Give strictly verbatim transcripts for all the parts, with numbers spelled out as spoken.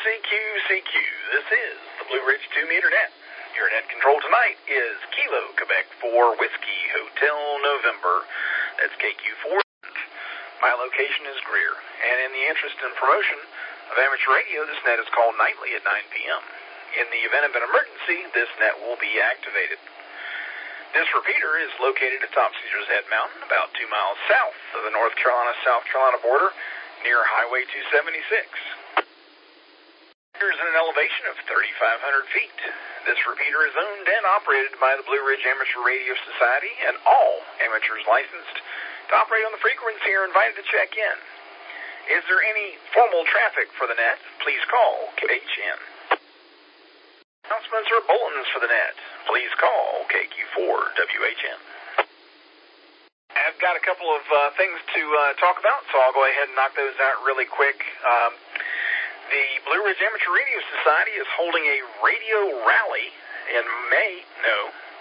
C Q, C Q. This is the Blue Ridge two meter net. Your net control tonight is Kilo, Quebec four, Whiskey, Hotel, November. That's K Q four. My location is Greer, and in the interest and promotion of amateur radio, this net is called nightly at nine p.m. In the event of an emergency, this net will be activated. This repeater is located atop Caesar's Head Mountain, about two miles south of the North Carolina-South Carolina border, near Highway two seventy-six. Here's an elevation of thirty-five hundred feet. This repeater is owned and operated by the Blue Ridge Amateur Radio Society, and all amateurs licensed to operate on the frequency are invited to check in. Is there any formal traffic for the net? Please call K H N. Announcements or bulletins for the net? Please call K Q four W H N. I've got a couple of uh, things to uh, talk about, so I'll go ahead and knock those out really quick. Um, the Blue Ridge Amateur Radio Society is holding a radio rally in May, no,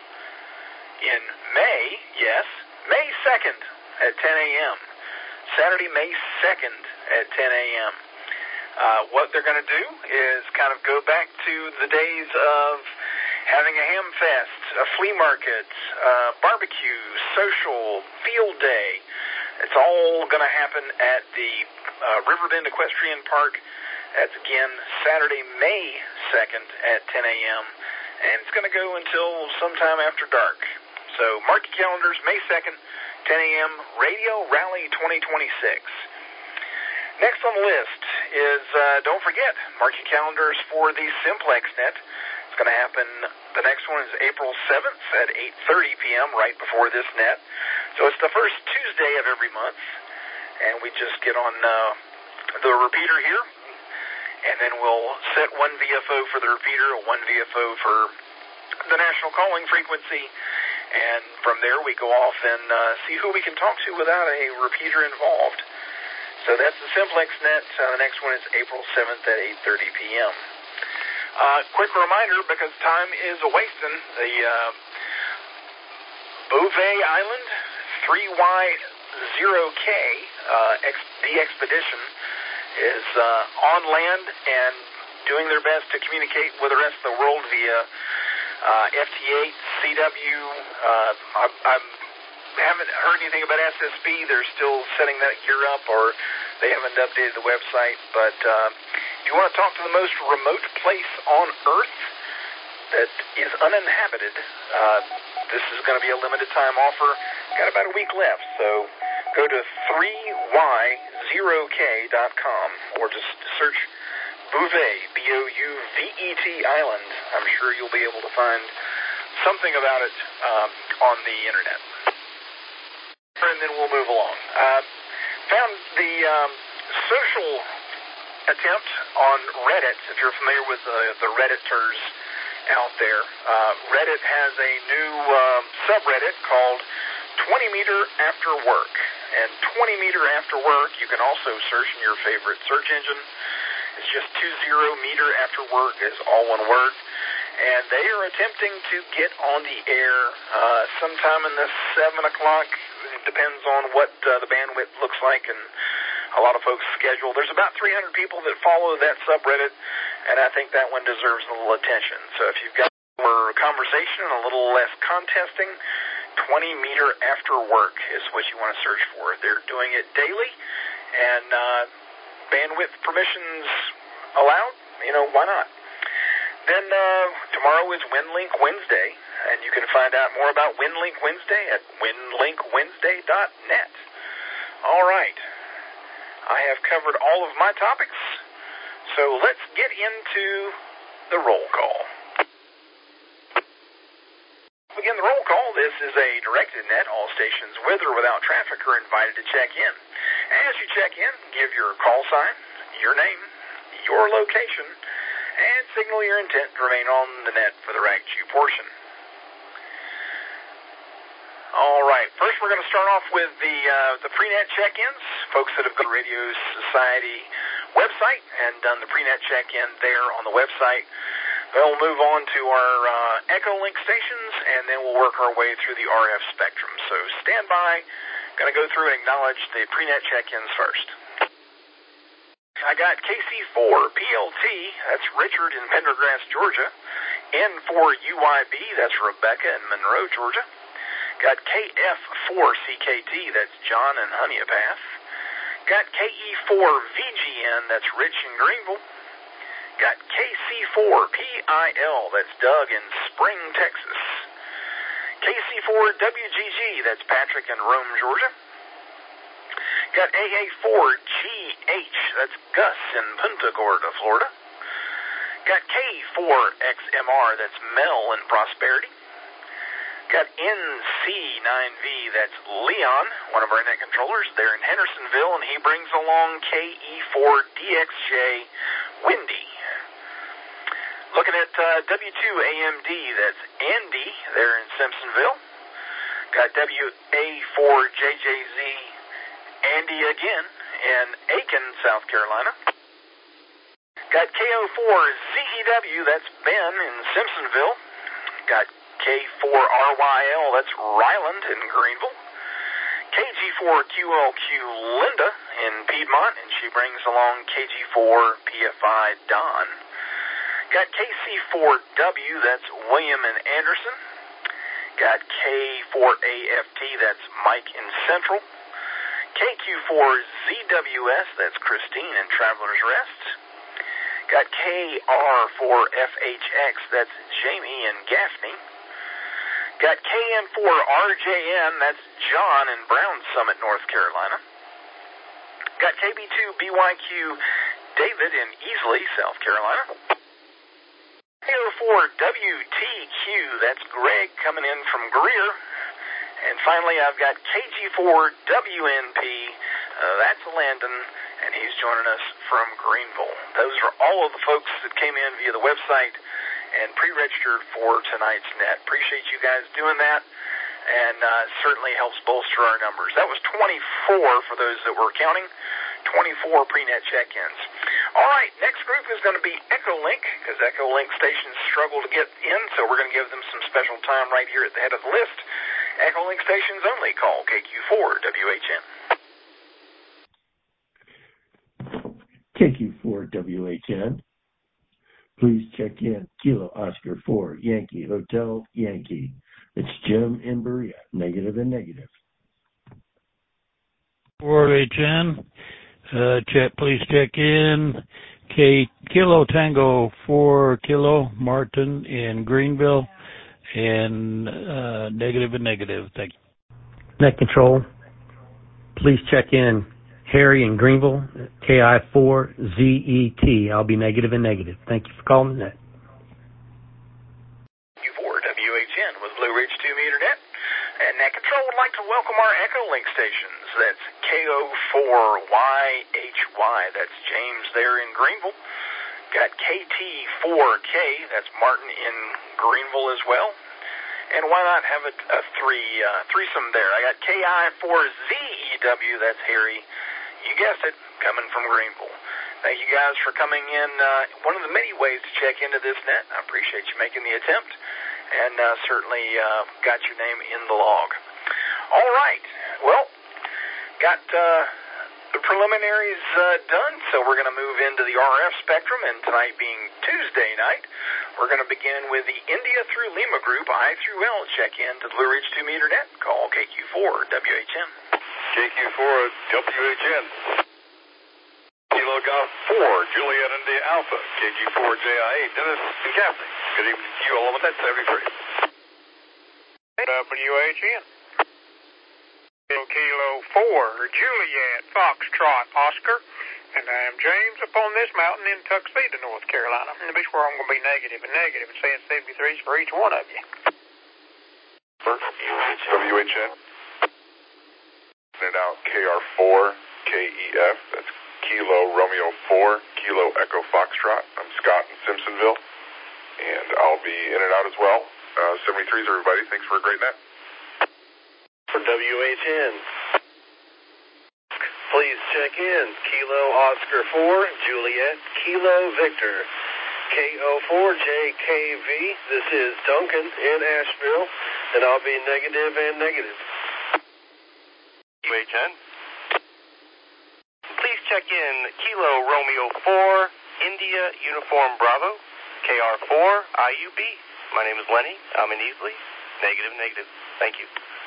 in May, yes, May second at ten a.m., Saturday, May second at ten a.m. Uh, what they're going to do is kind of go back to the days of having a ham fest, a flea market, uh, barbecue, social, field day. It's all going to happen at the uh, Riverbend Equestrian Park. That's, again, Saturday, May second at ten a.m., and it's going to go until sometime after dark. So mark your calendars, May second, ten a.m., Radio Rally twenty twenty-six. Next on the list is, uh, don't forget, mark your calendars for the Simplex Net. It's going to happen, the next one is April seventh at eight thirty p.m., right before this net. So it's the first Tuesday of every month, and we just get on uh, the repeater here, and then we'll set one V F O for the repeater, one V F O for the national calling frequency, and from there we go off and uh, see who we can talk to without a repeater involved. So that's the Simplex Net. Uh, the next one is April seventh at eight thirty p.m. Uh, quick reminder, because time is a-wasting, the uh, Beauvais Island three Y zero K, uh, ex- the expedition, is uh, on land and doing their best to communicate with the rest of the world via uh, F T eight, C W. Uh, I, I'm haven't heard anything about S S B. They're still setting that gear up, or they haven't updated the website. But uh, if you want to talk to the most remote place on Earth that is uninhabited, uh, this is going to be a limited time offer. Got about a week left, so go to three Y zero K dot com or just search Beauvais, B O U V E T Island. I'm sure you'll be able to find something about it um, on the internet. And then we'll move along. Uh, found the um, social attempt on Reddit, if you're familiar with the, the Redditors out there. Uh, Reddit has a new uh, subreddit called twenty meter After Work. And twenty meter After Work, you can also search in your favorite search engine. It's just twenty meter After Work is all one word. And they are attempting to get on the air uh, sometime in the seven o'clock. It depends on what uh, the bandwidth looks like and a lot of folks' schedule. There's about three hundred people that follow that subreddit, and I think that one deserves a little attention. So if you've got more conversation and a little less contesting, twenty meter After Work is what you want to search for. They're doing it daily, and uh, bandwidth permissions allowed, you know, why not? Then uh, tomorrow is WinLink Wednesday, and you can find out more about WinLink Wednesday at win link wednesday dot net. All right. I have covered all of my topics, so let's get into the roll call. Begin the roll call. This is a directed net. All stations with or without traffic are invited to check in. As you check in, give your call sign, your name, your location, and signal your intent to remain on the net for the Rag Chew portion. All right. First, we're going to start off with the uh, the pre-net check-ins. Folks that have gone to Radio Society website and done the pre-net check-in there on the website. Then we'll move on to our uh, Echolink stations, and then we'll work our way through the R F spectrum. So stand by. Going to go through and acknowledge the pre-net check-ins first. I got K C four P L T, that's Richard in Pendergrass, Georgia. N four U Y B, that's Rebecca in Monroe, Georgia. Got K F four C K T, that's John in Honeypath. Got K E four V G N, that's Rich in Greenville. Got K C four P I L, that's Doug in Spring, Texas. K C four W G G, that's Patrick in Rome, Georgia. Got A A four G H, that's Gus in Punta Gorda, Florida. Got K four X M R, that's Mel in Prosperity. Got N C nine V, that's Leon, one of our net controllers. They're in Hendersonville, and he brings along K E four D X J, Windy. Looking at uh, W two A M D, that's Andy, they're in Simpsonville. Got W A four J J Z, Andy again, in Aiken, South Carolina. Got K O four Z E W, that's Ben in Simpsonville. Got K four R Y L, that's Ryland in Greenville. K G four Q L Q, Linda in Piedmont, and she brings along K G four P F I, Don. Got K C four W, that's William in Anderson. Got K four A F T, that's Mike in Central. K Q four Z W S, that's Christine in Traveler's Rest. Got K R four F H X, that's Jamie in Gaffney. Got K N four R J N, that's John in Brown Summit, North Carolina. Got K B two B Y Q, David in Easley, South Carolina. K O four W T Q, that's Greg coming in from Greer. And finally, I've got K G four W N P, uh, that's Landon, and he's joining us from Greenville. Those are all of the folks that came in via the website and pre-registered for tonight's net. Appreciate you guys doing that, and uh, certainly helps bolster our numbers. That was twenty-four for those that were counting, twenty-four pre-net check-ins. All right, next group is going to be Echolink, because Echolink stations struggle to get in, so we're going to give them some special time right here at the head of the list. Echolink stations only, call K Q four W H N. K Q four W H N. Please check in Kilo Oscar four Yankee Hotel Yankee. It's Jim in Berea, negative and negative. four H N. Uh, check, please check in K Kilo Tango four Kilo Martin in Greenville, and uh, negative and negative. Thank you. Net control. Please check in Harry in Greenville, K I four Z E T. I'll be negative and negative. Thank you for calling the net. K Q four W H N with Blue Ridge two meter net. And Net Control would like to welcome our Echolink stations. That's K O four Y H Y. That's James there in Greenville. Got K T four K. That's Martin in Greenville as well. And why not have a, a three uh, threesome there? I got K I four Z E W. That's Harry. You guessed it, coming from Greenville. Thank you guys for coming in. Uh, one of the many ways to check into this net. I appreciate you making the attempt, and uh, certainly uh, got your name in the log. All right. Well, got uh, the preliminaries uh, done, so we're going to move into the R F spectrum, and tonight being Tuesday night, we're going to begin with the India through Lima group, I through L check-in to the Blue Ridge two meter net. Call K Q four W H N. K Q four W H N. Kilo Golf four, Juliet India Alpha, K G four J I A, Dennis and Gaffney. Good evening to you all on that seventy-three. W H N. Kilo four, Juliet, Foxtrot, Oscar, and I'm James up on this mountain in Tuxedo, North Carolina. And be sure I'm going to be negative and negative and saying seventy-threes for each one of you. W H N. And out K R four, K E F, that's Kilo Romeo four, Kilo Echo Foxtrot. I'm Scott in Simpsonville, and I'll be in and out as well. Uh, seventy-threes, everybody. Thanks for a great net. For W H N, please check in Kilo Oscar four, Juliet, Kilo Victor, K O four J K V. This is Duncan in Asheville, and I'll be negative and negative. W H N. Please check in Kilo Romeo four, India Uniform Bravo, K R four, I U B. My name is Lenny. I'm in Easley. Negative, negative. Thank you.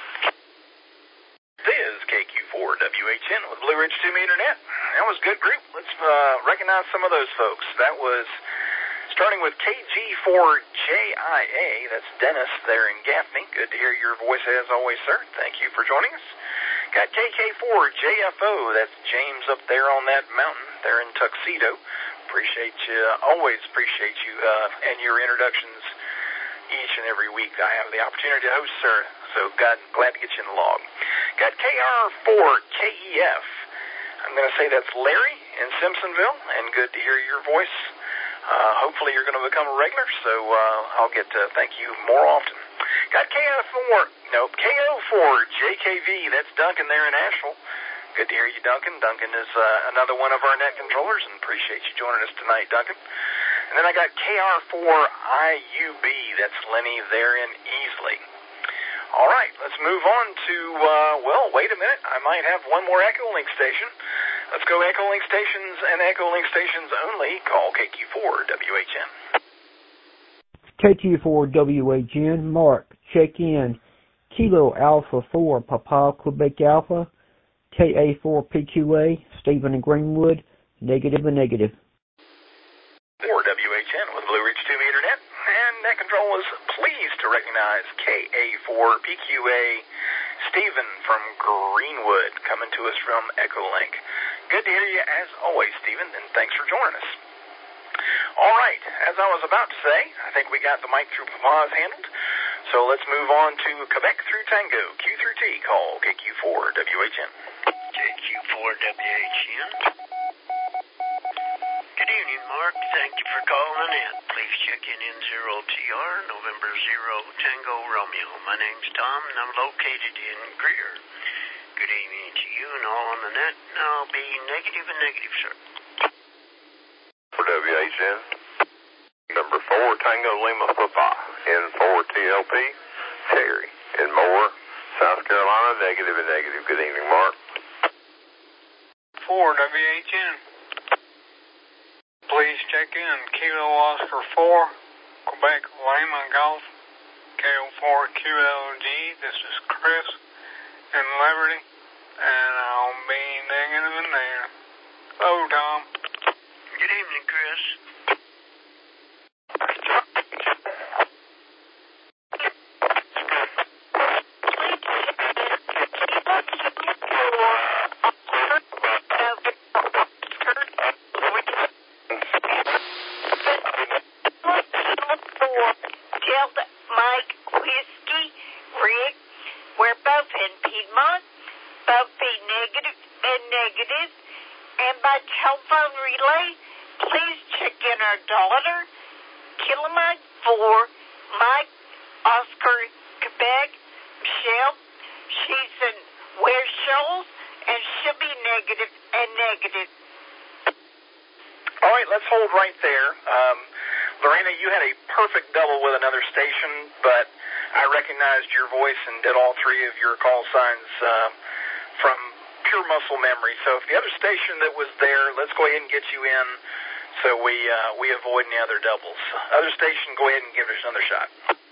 This is K Q four W H N with Blue Ridge two meter net. That was a good group. Let's uh, recognize some of those folks. That was starting with K G four J I A. That's Dennis there in Gaffney. Good to hear your voice as always, sir. Thank you for joining us. Got K K four J F O. That's James up there on that mountain there in Tuxedo. Appreciate you. Always appreciate you uh, and your introductions each and every week I have the opportunity to host, sir. So God, glad to get you in the log. Got K R four K E F. I'm going to say that's Larry in Simpsonville, and good to hear your voice. Uh, hopefully you're going to become a regular, so uh, I'll get to thank you more often. Got K F four, nope, K O four J K V. That's Duncan there in Asheville. Good to hear you, Duncan. Duncan is uh, another one of our net controllers, and appreciate you joining us tonight, Duncan. And then I got K R four I U B. That's Lenny there in Easley. All right, let's move on to, uh, well, wait a minute. I might have one more Echolink station. Let's go Echolink stations and Echolink stations only. Call K Q four W H N. K Q four W H N, Mark, check in. Kilo Alpha four, Papa, Quebec Alpha. K A four P Q A, Stephen and Greenwood, negative and negative. four W H N with Blue Ridge two meter net. And Net Control is pleased to recognize K A four P Q A, Stephen from Greenwood, coming to us from Echolink. Good to hear you as always, Stephen, and thanks for joining us. All right, as I was about to say, I think we got the mic through Papa's handled. So let's move on to Quebec through Tango, Q through T, call K Q four W H N. K Q four W H N. Good evening, Mark. Thank you for calling in. Please check in N zero T R, November zero Tango Romeo. My name's Tom, and I'm located in Greer. Good evening to you and all on the net, and I'll be negative and negative, sir. For W H N, number four Tango Lima Papa, N four T L P, Terry, in Moore, South Carolina, negative and negative. Good evening, Mark. four W H N. Please check in Kilo Oscar four, Quebec Lima Golf, K O four Q L G. This is Chris in Liberty, and I'll be negative and negative. Hello, Tom. Good evening, Chris. Delta Mike Whiskey Rick, we're both in Piedmont, both be negative and negative, and by telephone relay, please check in our daughter, Kilo Mike four, Mike Oscar Quebec, Michelle. She's in Ware Shoals, and she'll be negative and negative. All right, let's hold right there. Um, Lorena, you had a perfect double with another station, but I recognized your voice and did all three of your call signs uh, from pure muscle memory. So if the other station that was there, let's go ahead and get you in so we uh, we avoid any other doubles. Other station, go ahead and give us another shot.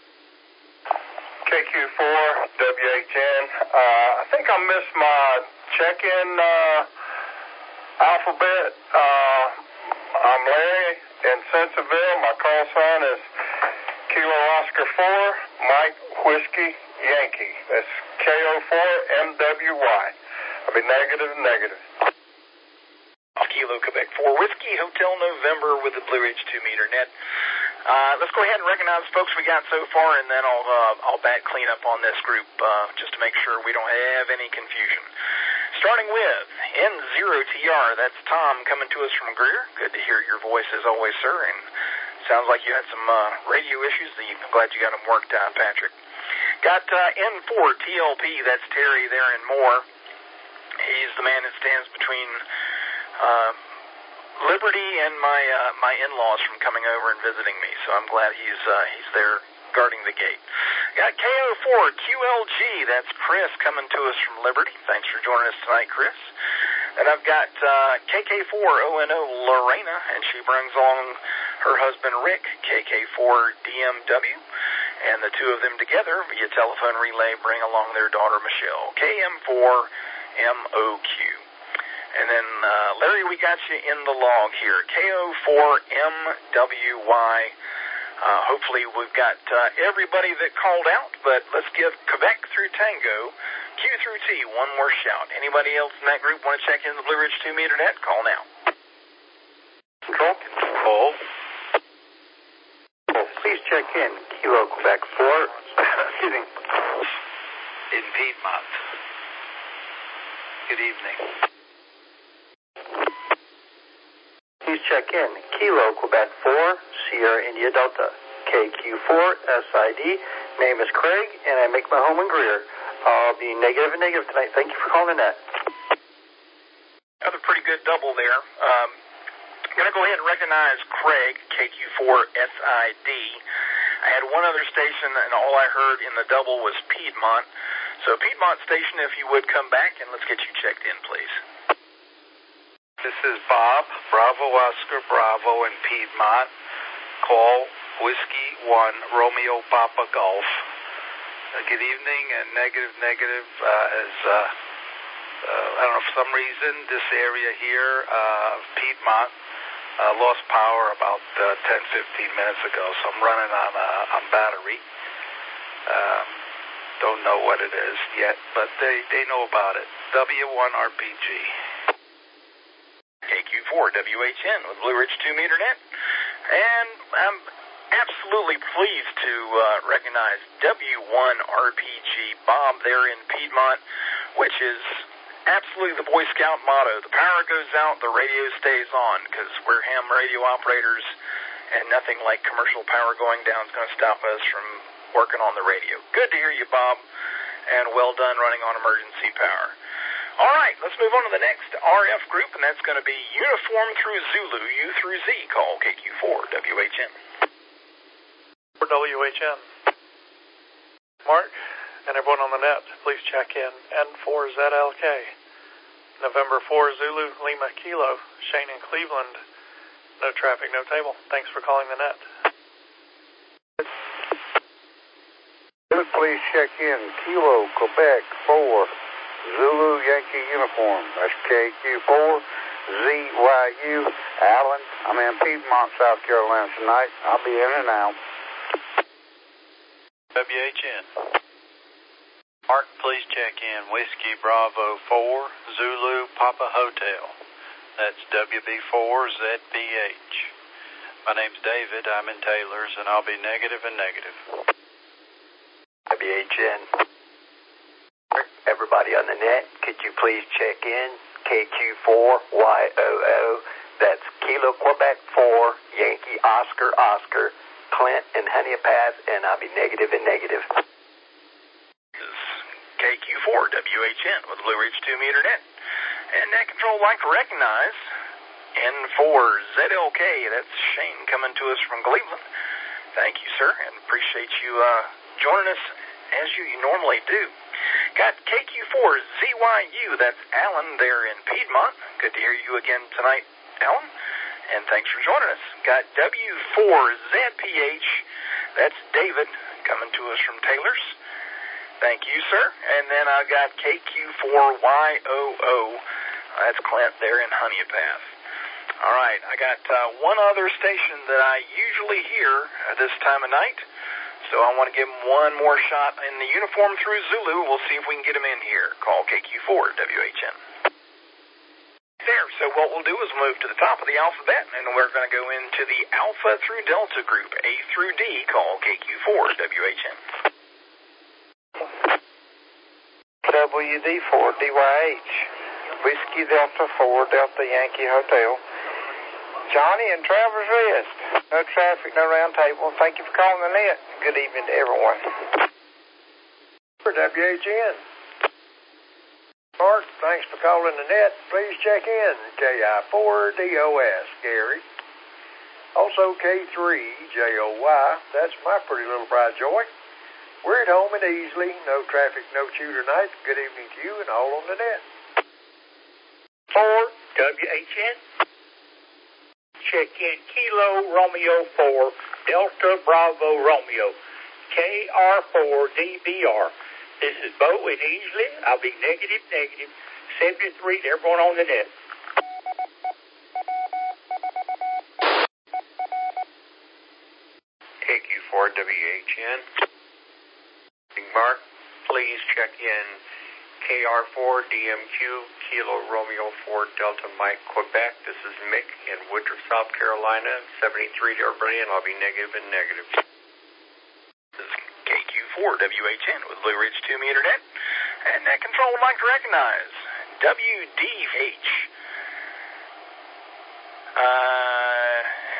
K Q four W H N. Uh, I think I missed my check-in uh, alphabet. Uh, I'm Larry in Simpsonville. My call sign is Kilo Oscar four, Mike Whiskey Yankee. That's K O four M W Y. I'll be negative and negative. Kilo Quebec four Whiskey Hotel November with the Blue Ridge two meter net. Uh, let's go ahead and recognize the folks we got so far, and then I'll uh, I'll back clean up on this group uh, just to make sure we don't have any confusion. Starting with N zero T R, that's Tom coming to us from Greer. Good to hear your voice as always, sir, and sounds like you had some uh, radio issues. I'm glad you got them worked out, Patrick. Got uh, N four T L P, that's Terry there in Moore. He's the man that stands between uh, Liberty and my uh, my in-laws from coming over and visiting me, so I'm glad he's uh, he's there guarding the gate. Got K O four Q L G, that's Chris coming to us from Liberty. Thanks for joining us tonight, Chris. And I've got uh, K K four O N O Lorena, and she brings along her husband Rick, K K four D M W, and the two of them together via telephone relay bring along their daughter Michelle, K M four M O Q. And then, uh, Larry, we got you in the log here, K O four M W Y. Uh, hopefully we've got uh, everybody that called out, but let's give Quebec through Tango, Q through T, one more shout. Anybody else in that group want to check in the Blue Ridge two meter net? Call now. Control. Control. Oh, please check in. Kilo Quebec four. Excuse me. In Piedmont. Good evening. Please check in. Kilo Quebec four, Sierra India Delta. K Q four S I D. Name is Craig, and I make my home in Greer. I'll be negative and negative tonight. Thank you for calling that. Another pretty good double there. Um, I'm going to go ahead and recognize Craig, K Q four S I D. I had one other station, and all I heard in the double was Piedmont. So Piedmont station, if you would come back, and let's get you checked in, please. This is Bob, Bravo Oscar Bravo in Piedmont. Call Whiskey one Romeo Papa Golf. Uh, good evening, and negative, negative uh, is, uh, uh, I don't know, for some reason, this area here, uh, Piedmont, uh, lost power about uh, ten, fifteen minutes ago, so I'm running on, uh, on battery. Um, don't know what it is yet, but they, they know about it. W one R P G. K Q four W H N with Blue Ridge two meter net. And I'm absolutely pleased to uh, recognize W one R P G Bob there in Piedmont, which is absolutely the Boy Scout motto. The power goes out, the radio stays on, because we're ham radio operators, and nothing like commercial power going down is going to stop us from working on the radio. Good to hear you, Bob, and well done running on emergency power. All right, let's move on to the next R F group, and that's going to be Uniform through Zulu, U through Z. Call K Q four W H N. For W H N. Mark, and everyone on the net, please check in. N four Z L K. November four Zulu, Lima Kilo. Shane in Cleveland. No traffic, no table. Thanks for calling the net. Please check in. Kilo Quebec four. Zulu Yankee Uniform. That's K Q four Z Y U. Allen, I'm in Piedmont, South Carolina tonight. I'll be in and out. W H N. Mark, please check in. Whiskey Bravo four, Zulu Papa Hotel. That's W B four Z B H. My name's David. I'm in Taylor's, and I'll be negative and negative. W H N. Everybody on the net, could you please check in? K Q four Y O O. That's Kilo Quebec four, Yankee Oscar Oscar, Clint and Honey Pass, and I'll be negative and negative. K Q four W H N with Blue Ridge two meter net. And net control would like to recognize N four Z L K. That's Shane coming to us from Cleveland. Thank you, sir, and appreciate you uh, joining us as you normally do. Got K Q four Z Y U, that's Alan there in Piedmont. Good to hear you again tonight, Alan, and thanks for joining us. Got W four Z P H, that's David coming to us from Taylor's. Thank you, sir. And then I got K Q four Y O O, that's Clint there in Honey Path. All right, I got uh, one other station that I usually hear at this time of night. So I want to give him one more shot in the uniform through Zulu. We'll see if we can get him in here. Call K Q four W H N. There, so what we'll do is move to the top of the alphabet, and we're going to go into the Alpha through Delta group, A through D. Call K Q four W H N. W D four D Y H. Whiskey Delta four, Delta Yankee Hotel. Johnny in Travelers Rest. No traffic, no round table. Thank you for calling the net. Good evening to everyone. For W H N. Mark, thanks for calling the net. Please check in. K I four D O S, Gary. Also K three J O Y. That's my pretty little bride, Joy. We're at home and easily. No traffic, no chew tonight. Good evening to you and all on the net. four W H N. Check in Kilo Romeo four Delta Bravo Romeo K R four D B R. This is Bo in Easley. I'll be negative, negative, seventy-three to everyone on the net. K Q four W H N. Mark, please check in K R four D M Q Kilo Romeo four Delta Mike Quebec. This is Mick in Woodruff, South Carolina. seventy-three to everybody, and I'll be negative and negative. This is K Q four W H N with Blue Ridge two meter net, and net control would like to recognize W D H. Uh,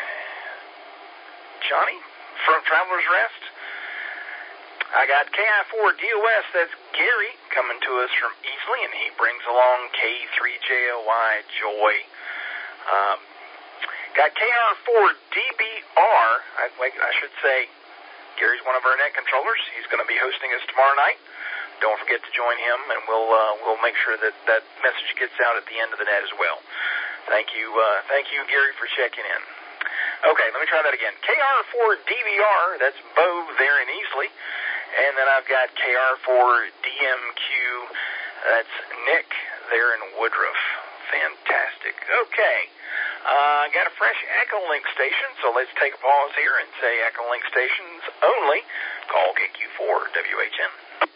Johnny from Traveler's Rest. I got K I four D O S, that's Gary, coming to us from Easley, and he brings along K three J O Y, Joy. Um, got K R four D B R, I, wait, I should say, Gary's one of our net controllers. He's going to be hosting us tomorrow night. Don't forget to join him, and we'll uh, we'll make sure that that message gets out at the end of the net as well. Thank you, uh, thank you, Gary, for checking in. Okay, let me try that again. K R four D B R, that's Bo there in Easley. And then I've got K R four D M Q, that's Nick there in Woodruff. Fantastic. Okay, uh, got a fresh Echolink station, so let's take a pause here and say Echolink stations only. Call K Q four W H N.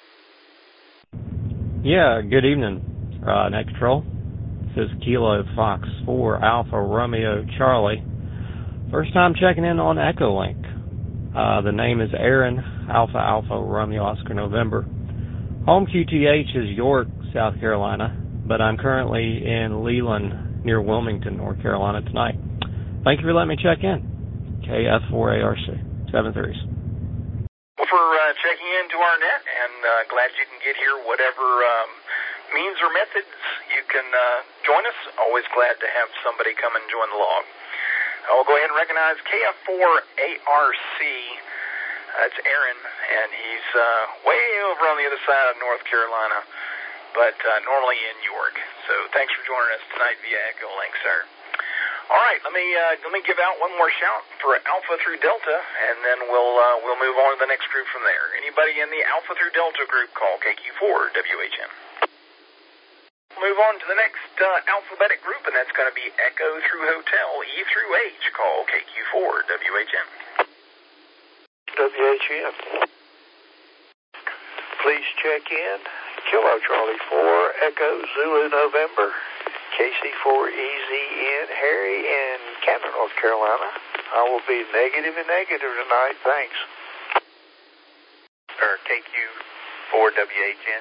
Yeah, good evening, uh, Net Control. This is Kilo Fox four Alpha Romeo Charlie. First time checking in on Echolink. Uh, the name is Aaron, Alpha Alpha Romeo Oscar November. Home Q T H is York, South Carolina, but I'm currently in Leland near Wilmington, North Carolina tonight. Thank you for letting me check in. K F four A R C, seven threes. Well, for uh, checking into our net, and uh, glad you can get here whatever um, means or methods you can uh, join us. Always glad to have somebody come and join the log. I'll go ahead and recognize K F four A R C. That's Aaron, and he's uh, way over on the other side of North Carolina, but uh, normally in York. So thanks for joining us tonight via Echolink, sir. All right, let me uh, let me give out one more shout for Alpha through Delta, and then we'll uh, we'll move on to the next group from there. Anybody in the Alpha through Delta group, call K Q four W H N. Move on to the next uh, alphabetic group, and that's going to be Echo through Hotel, E through H. Call K Q four W H N. W H N. Please check in. Kilo Charlie four Echo Zulu November. K C four E Z N Harry in Canton, North Carolina. I will be negative and negative tonight. Thanks. Or K Q four W H N.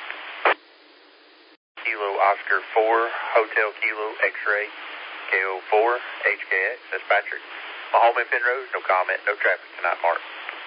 Kilo Oscar four, Hotel Kilo X-Ray, K O four, H K X, that's Patrick. My home in Penrose, no comment, no traffic tonight, Mark.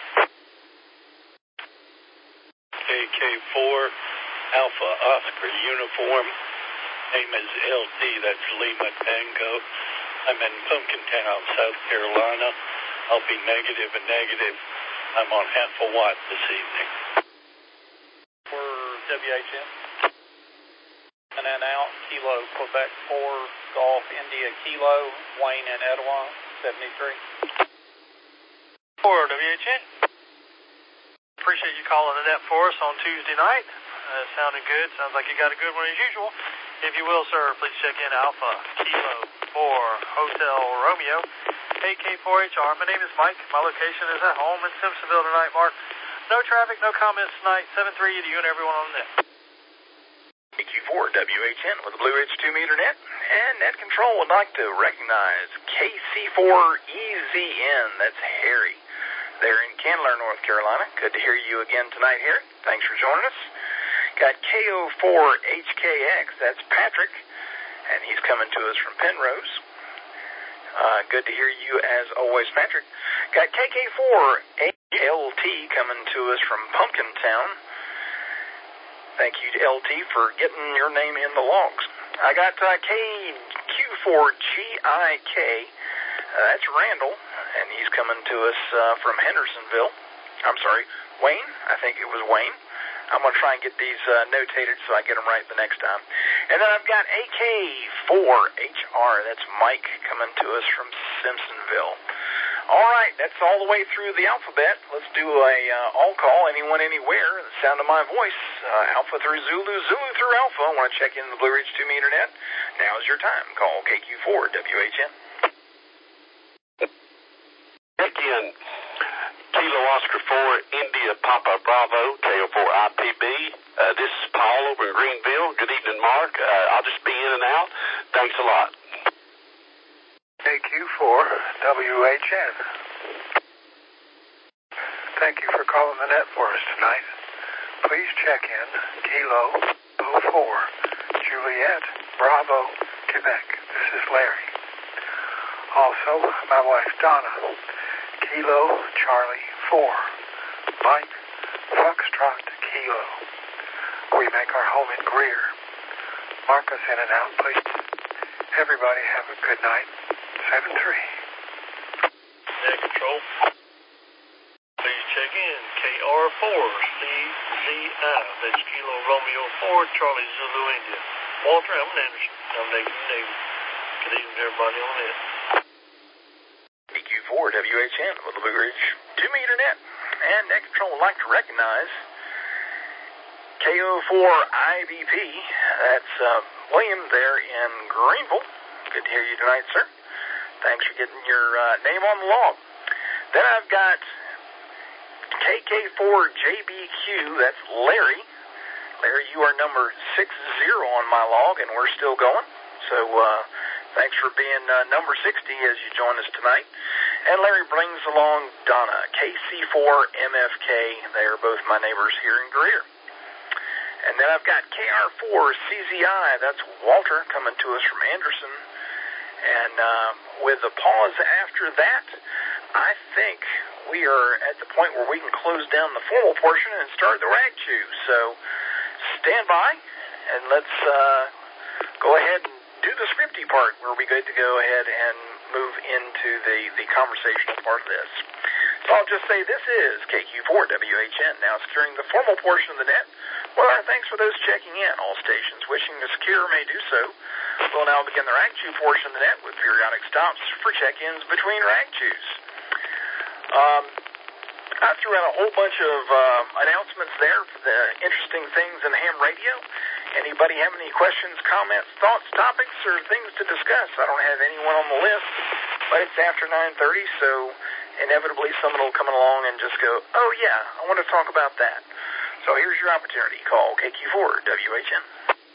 K K four, Alpha Oscar Uniform, name is L T, that's Lima Tango. I'm in Pumpkintown, South Carolina. I'll be negative and negative. I'm on half a watt this evening. For W H N. And then out, Kilo, Quebec four, Golf, India, Kilo, Wayne and Etowah, seventy-three. For W H N. Appreciate you calling the net for us on Tuesday night. Uh, sounded good. Sounds like you got a good one as usual. If you will, sir, please check in Alpha, Kilo, four, Hotel, Romeo, A K four H R. My name is Mike. My location is at home in Simpsonville tonight, Mark. No traffic, no comments tonight. seven three to you and everyone on the net. K Q four W H N with the Blue Ridge two meter net, and Net Control would like to recognize K C four E Z N, that's Harry, there in Candler, North Carolina. Good to hear you again tonight, Harry. Thanks for joining us. Got K O four H K X, that's Patrick, and he's coming to us from Penrose. Uh, good to hear you as always, Patrick. Got K K four L T coming to us from Pumpkintown. Thank you to L T for getting your name in the logs. I got uh, K Q four G I K, uh, that's Randall, and he's coming to us uh, from Hendersonville. I'm sorry, Wayne, I think it was Wayne. I'm going to try and get these uh, notated so I get them right the next time. And then I've got A K four H R. That's Mike coming to us from Simpsonville. All right, that's all the way through the alphabet. Let's do a uh, all call, anyone, anywhere, the sound of my voice. Uh, Alpha through Zulu, Zulu through Alpha. I want to check in the Blue Ridge two meter net. Now's your time. Call K Q four W H N. Again, Kilo Oscar four, India Papa Bravo, K O four I P B. Uh, this is Paul over in Greenville. Good evening, Mark. Uh, I'll just be in and out. Thanks a lot. K Q four W H N. Thank you for calling the net for us tonight. Please check in Kilo oh four, Juliet, Bravo, Quebec. This is Larry. Also, my wife Donna, Kilo Charlie four, Mike, Foxtrot Kilo. We make our home in Greer. Mark us in and out, please. Everybody have a good night. seven three. Net Control. Please check in K R four C Z I. That's Kilo Romeo four, Charlie Zulu India. Walter, I'm Anderson. I'm Navy Navy. Good evening to everybody on it. K Q four W H N with the Blue Ridge two meter net. And Net Control would like to recognize K O four I B P. That's uh, William there in Greenville. Good to hear you tonight, sir. Thanks for getting your uh, name on the log. Then I've got K K four J B Q. That's Larry. Larry, you are number six zero on my log, and we're still going. So uh, thanks for being uh, number sixty as you join us tonight. And Larry brings along Donna, K C four M F K. They are both my neighbors here in Greer. And then I've got K R four C Z I. That's Walter coming to us from Anderson. And uh, with the pause after that, I think we are at the point where we can close down the formal portion and start the rag chew. So stand by, and let's uh, go ahead and do the scripty part where we get to go ahead and move into the, the conversational part of this. So I'll just say this is K Q four W H N, now securing the formal portion of the net. Well, our thanks for those checking in. All stations wishing to secure may do so. We'll now begin the rag chew portion of the net with periodic stops for check-ins between rag chews. Um, I threw out a whole bunch of uh, announcements there for the interesting things in ham radio. Anybody have any questions, comments, thoughts, topics, or things to discuss? I don't have anyone on the list, but it's after nine thirty, so inevitably someone will come along and just go, oh yeah, I want to talk about that. So here's your opportunity. Call K Q four W H N.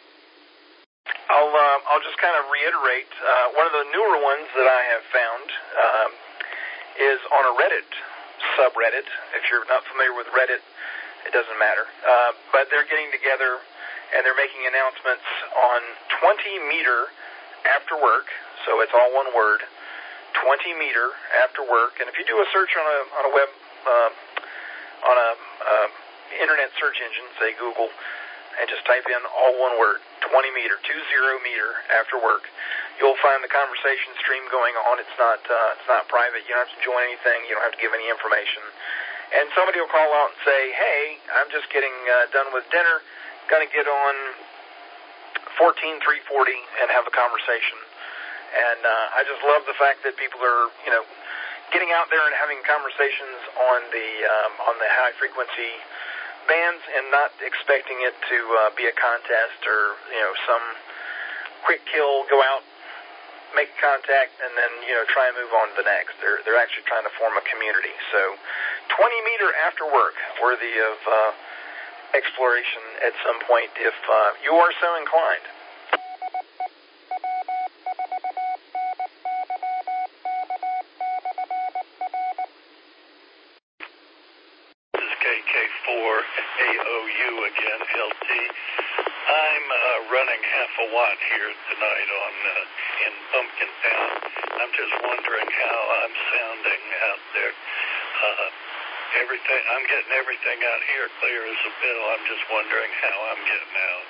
I'll uh, I'll just kind of reiterate uh, one of the newer ones that I have found um, is on a Reddit subreddit. If you're not familiar with Reddit, it doesn't matter. Uh, but they're getting together and they're making announcements on twenty meter after work. So it's all one word, twenty meter after work. And if you do a search on a on a web uh, on a uh, internet search engine, say Google, and just type in all one word, twenty meter, two zero meter after work, you'll find the conversation stream going on. It's not uh, it's not private. You don't have to join anything. You don't have to give any information. And somebody will call out and say, hey, I'm just getting uh, done with dinner, going to get on fourteen three forty and have a conversation. And uh, I just love the fact that people are, you know, getting out there and having conversations on the um, on the high frequency bands and not expecting it to uh, be a contest or, you know, some quick kill, go out, make contact, and then, you know, try and move on to the next. They're they're actually trying to form a community. So twenty meter after work, worthy of uh, exploration at some point if uh, you are so inclined. K K four A O U again, L T. I'm uh, running half a watt here tonight on uh, in Pumpkin Town. I'm just wondering how I'm sounding out there. Uh, everything I'm getting everything out here clear as a bell. I'm just wondering how I'm getting out.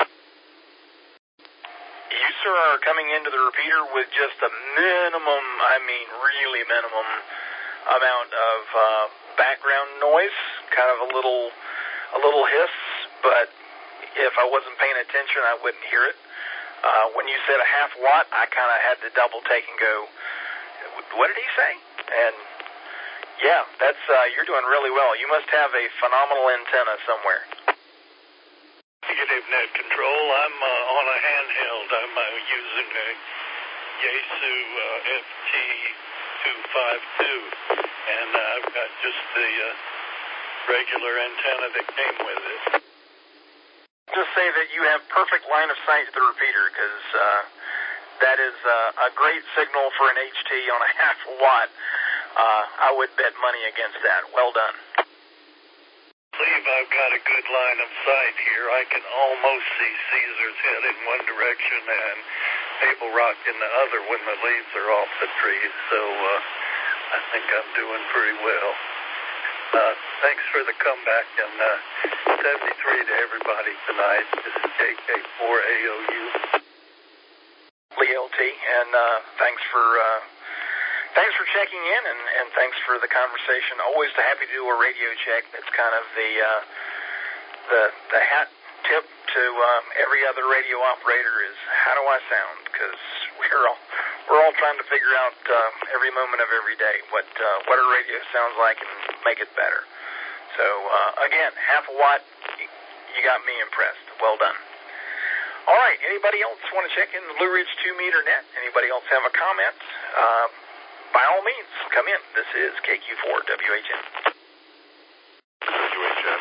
You, sir, are coming into the repeater with just a minimum, I mean really minimum amount of uh, background noise, kind of a little a little hiss, but if I wasn't paying attention, I wouldn't hear it. Uh, when you said a half watt, I kind of had to double take and go, what did he say? And yeah, that's uh, you're doing really well. You must have a phenomenal antenna somewhere. Negative net control. I'm uh, on a handheld. I'm uh, using a Yaesu uh, F T two fifty-two, and uh, I've got just the uh, regular antenna that came with it. Just say that you have perfect line of sight to the repeater, because uh, that is uh, a great signal for an H T on a half watt. Uh, I would bet money against that. Well done. I believe I've got a good line of sight here. I can almost see Caesar's head in one direction and Table Rock in the other when the leaves are off the trees, so uh, I think I'm doing pretty well. Uh, thanks for the comeback, and uh, seventy-three to everybody tonight. This is J K four A O U. Lee L T, and uh, thanks for uh, thanks for checking in, and, and thanks for the conversation. Always happy to do a radio check. That's kind of the uh, the the hat tip to um, every other radio operator is, how do I sound? Because we're all we're all trying to figure out uh, every moment of every day what uh, what our radio sounds like and make it better. So uh, again, half a watt, you, you got me impressed. Well done. All right, anybody else want to check in the Blue Ridge two meter net? Anybody else have a comment? Uh, by all means, come in. This is K Q four W H N. W H N.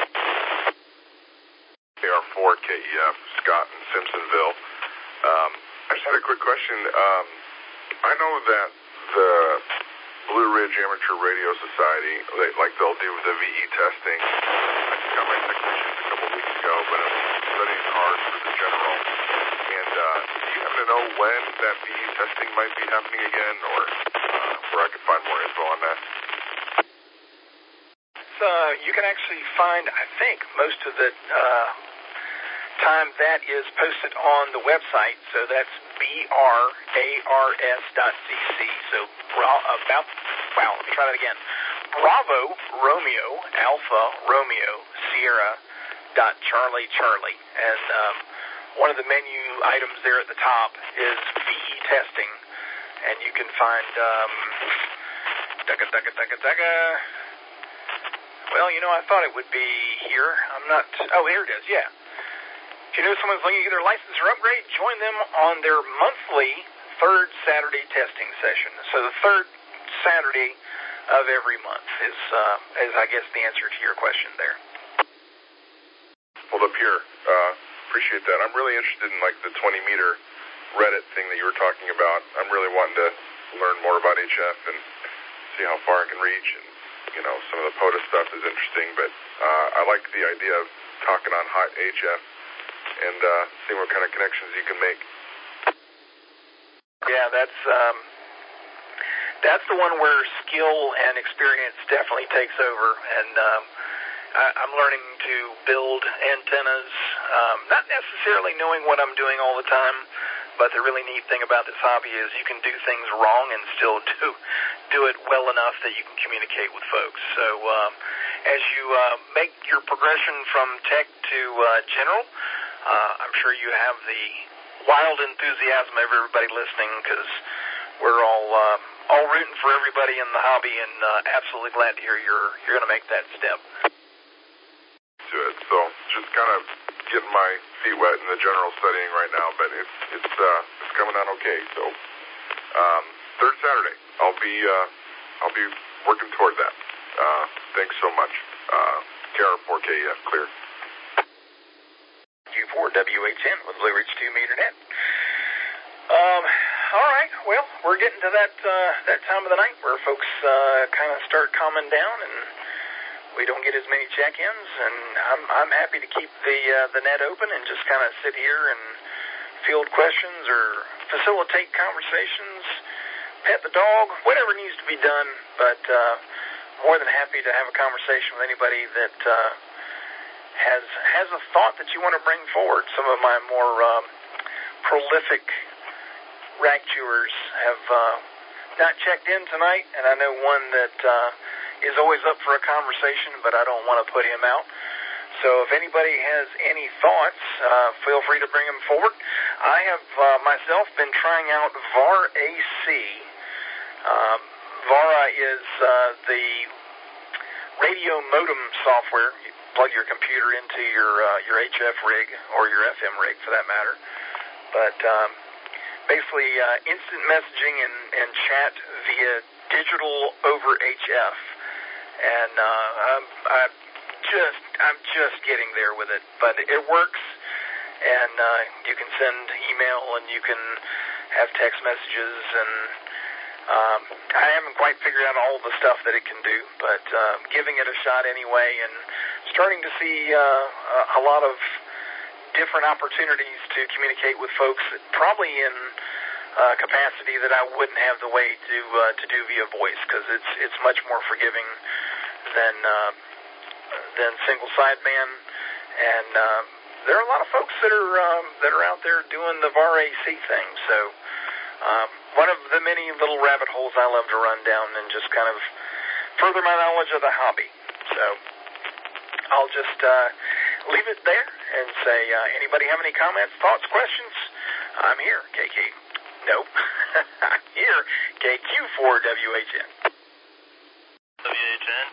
K R four K E F, Scott in Simpsonville. Um, I just had a quick question. Um, I know that the Blue Ridge Amateur Radio Society, they, like they'll do the V E testing. I just got my technicians a couple weeks ago, but I'm studying hard for the general. And uh, do you happen to know when that V E testing might be happening again, or uh, where I could find more info on that? So you can actually find, I think, most of the uh, time that is posted on the website. So that's B R A R S dot C C. So about, wow, let me try that again. Bravo Romeo Alpha Romeo Sierra dot Charlie Charlie. And um, one of the menu items there at the top is V E testing. And you can find, um, dugga, dugga, dugga, dugga. Well, you know, I thought it would be here. I'm not, oh, here it is, yeah. If you know someone's looking to get their license or upgrade, join them on their monthly third Saturday testing session. So the third Saturday of every month is, uh, is I guess, the answer to your question there. Hold up here. Uh, appreciate that. I'm really interested in, like, the twenty meter Reddit thing that you were talking about. I'm really wanting to learn more about H F and see how far I can reach. And, you know, some of the POTA stuff is interesting, but uh, I like the idea of talking on hot H F and uh, seeing what kind of connections you can make. Yeah, that's um, that's the one where skill and experience definitely takes over, and um, I, I'm learning to build antennas, um, not necessarily knowing what I'm doing all the time, but the really neat thing about this hobby is you can do things wrong and still do do it well enough that you can communicate with folks. So um, as you uh, make your progression from tech to uh, general, uh, I'm sure you have the wild enthusiasm of everybody listening, because we're all uh, all rooting for everybody in the hobby, and uh, absolutely glad to hear you're you're going to make that step. To it, so just kind of getting my feet wet in the general studying right now, but it's it's uh, it's coming on okay. So um, third Saturday, I'll be uh, I'll be working toward that. Uh, thanks so much. Uh, K R four K E F clear. Q four W H N with Blue Ridge two meter net. Um, all right, well, we're getting to that uh, that time of the night where folks uh, kind of start calming down, and we don't get as many check-ins, and I'm I'm happy to keep the uh, the net open and just kind of sit here and field questions or facilitate conversations, pet the dog, whatever needs to be done. But uh, more than happy to have a conversation with anybody that uh, has has a thought that you want to bring forward. Some of my more um, prolific rack chewers have uh, not checked in tonight, and I know one that uh, is always up for a conversation, but I don't want to put him out. So if anybody has any thoughts, uh, feel free to bring them forward. I have uh, myself been trying out V A R A C. Um, V A R A is uh, the radio modem software. You plug your computer into your uh, your H F rig or your F M rig, for that matter. But um, basically, uh, instant messaging and, and chat via digital over H F. And uh, I'm, I'm just I'm just getting there with it, but it works. And uh, you can send email and you can have text messages, and um, I haven't quite figured out all the stuff that it can do, but uh, giving it a shot anyway, and starting to see uh, a lot of different opportunities to communicate with folks, probably in uh, capacity that I wouldn't have the way to uh, to do via voice, because it's it's much more forgiving than uh, than single sideband, and uh, there are a lot of folks that are um, that are out there doing the V A R A C thing. So um, one of the many little rabbit holes I love to run down and just kind of further my knowledge of the hobby. So I'll just uh, leave it there and say, uh, anybody have any comments, thoughts, questions? I'm here, K K. Nope. I'm here, K Q four W H N. W H N.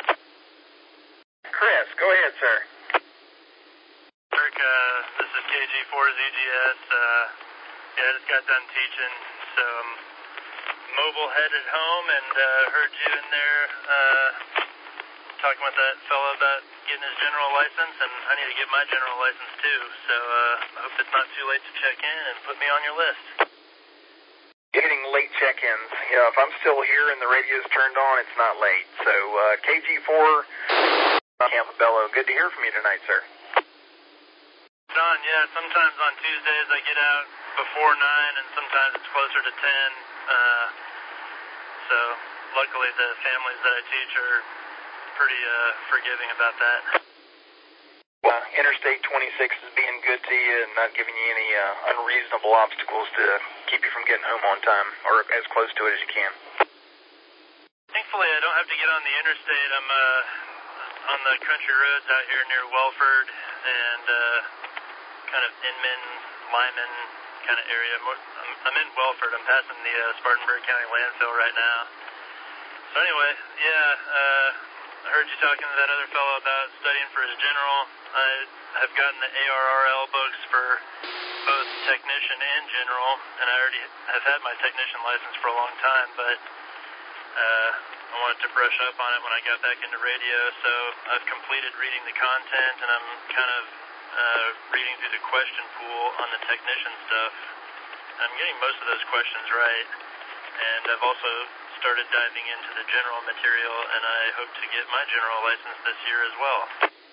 Chris, go ahead, sir. Kirk, uh, this is K G four Z G S. Uh, yeah, I just got done teaching, so I'm mobile headed home, and uh, heard you in there uh, talking with that fellow about getting his general license, and I need to get my general license too. So uh, I hope it's not too late to check in and put me on your list. Getting late check-ins. You know, if I'm still here and the radio's turned on, it's not late. So uh, K G four, Campbell, good to hear from you tonight, sir. Don, yeah, sometimes on Tuesdays I get out before nine, and sometimes it's closer to ten. Uh, so luckily the families that I teach are pretty uh, forgiving about that. Uh, Interstate twenty-six is being good to you and not giving you any uh, unreasonable obstacles to keep you from getting home on time, or as close to it as you can. Thankfully, I don't have to get on the interstate. I'm uh, on the country roads out here near Welford and uh, kind of Inman, Lyman kind of area. I'm, I'm in Welford. I'm passing the uh, Spartanburg County landfill right now. So anyway, yeah, uh, I heard you talking to that other fellow about studying for his general. I have gotten the A R R L books for both technician and general, and I already have had my technician license for a long time, but uh, I wanted to brush up on it when I got back into radio, so I've completed reading the content, and I'm kind of uh, reading through the question pool on the technician stuff. I'm getting most of those questions right, and I've also started diving into the general material, and I hope to get my general license this year as well.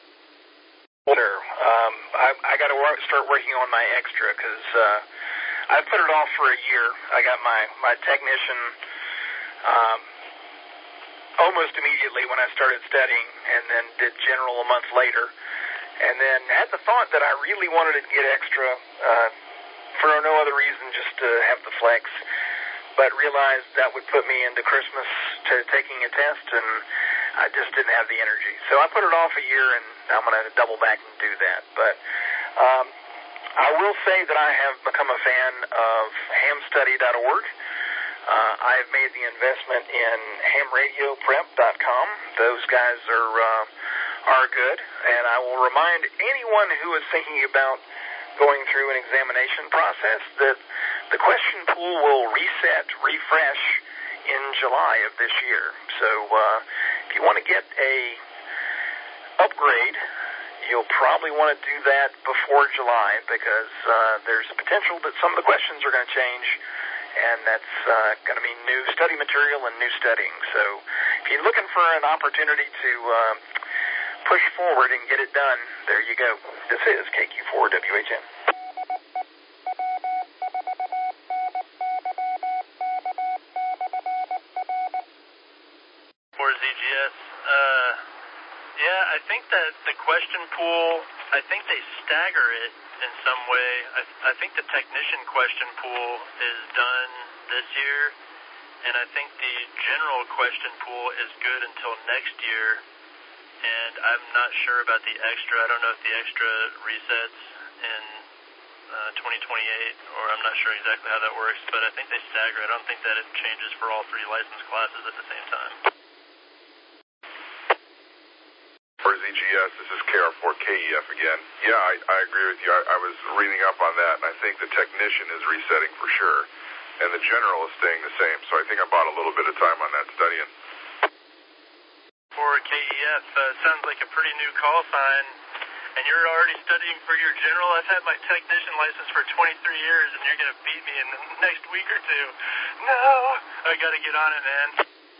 Sure. Um, I, I got to work, start working on my extra, because uh, I put it off for a year. I got my, my technician um, almost immediately when I started studying, and then did general a month later, and then had the thought that I really wanted to get extra uh, for no other reason, just to have the flex, but realized that would put me into Christmas to taking a test, and I just didn't have the energy. So I put it off a year, and I'm going to double back and do that. But um, I will say that I have become a fan of ham study dot org. Uh, I have made the investment in ham radio prep dot com. Those guys are uh, are good, and I will remind anyone who is thinking about going through an examination process that the question pool will reset, refresh in July of this year. So uh, if you want to get a upgrade, you'll probably want to do that before July, because uh, there's a potential that some of the questions are going to change, and that's uh, going to be new study material and new studying. So if you're looking for an opportunity to uh, push forward and get it done, there you go. This is K Q four W H N. For Z G S, uh, yeah, I think that the question pool, I think they stagger it in some way. I, I think the technician question pool is done this year, and I think the general question pool is good until next year. and I'm not sure about the extra. I don't know if the extra resets in uh, twenty twenty-eight, or I'm not sure exactly how that works, but I think they stagger. I don't think that it changes for all three license classes at the same time. For Z G S, this is K R four K E F again. Yeah, I, I agree with you. I, I was reading up on that, and I think the technician is resetting for sure, and the general is staying the same, so I think I bought a little bit of time on that studying. For K E F, uh, sounds like a pretty new call sign, and you're already studying for your general. I've had my technician license for twenty-three years, and you're going to beat me in the next week or two. No, I got to get on it, man.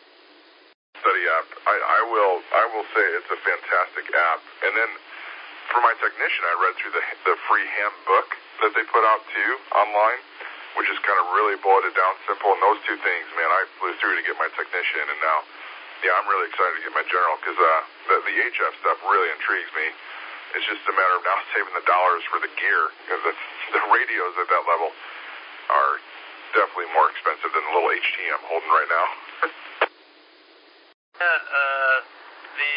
Study app. I, I will I will say it's a fantastic app. And then for my technician, I read through the the free handbook that they put out too online, which is kind of really bulleted down simple. And those two things, man, I flew through to get my technician, and now, yeah, I'm really excited to get my general because uh, the, the H F stuff really intrigues me. It's just a matter of now saving the dollars for the gear, because the, the radios at that level are definitely more expensive than the little H T I'm holding right now. Yeah, uh, the